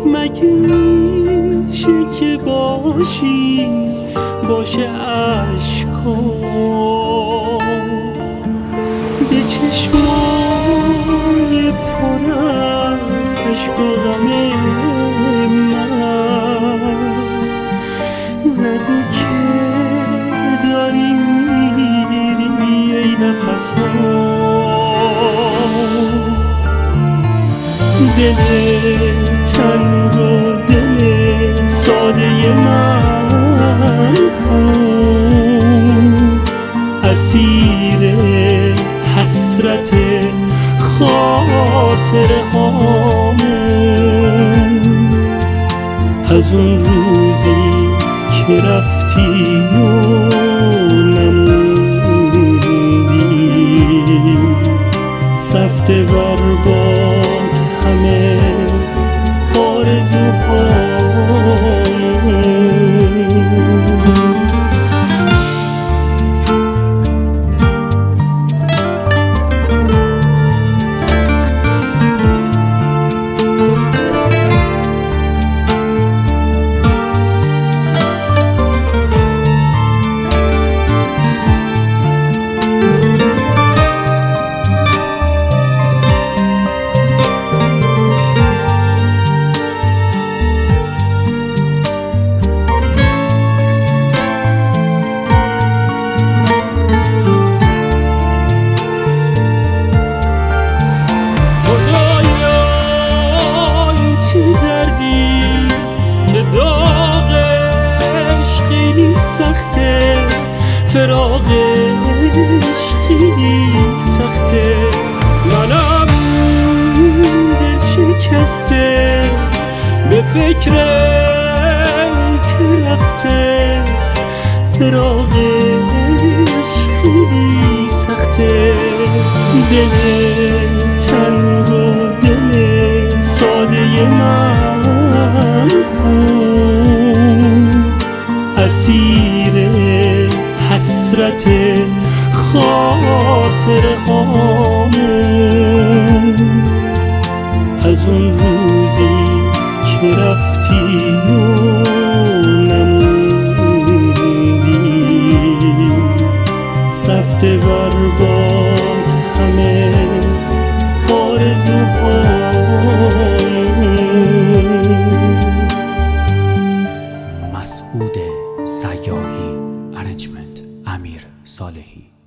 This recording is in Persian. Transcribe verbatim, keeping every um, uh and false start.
مگه میشه که باشی باشه عشقام به چشمای پر از عشق و غم من؟ نگو که داری میری ای نفسام. دل تنگ و دل ساده من خون اسیر حسرت خاطره هامون. از اون روزی که رفتی و نموندی رفته برباد همه آرزوهامون. فراقش خیلی سخته، منم دل شکسته به فکر اون که رفته. فراقش خیلی سخته، دل تنگ و دل ساده من خون اسیر حسرت خاطره هامون. از اون روزی که رفتی و نموندی رفته برباد همه آرزوهامون. مسعود سیاحی، ارنجمنت امیر صالحی.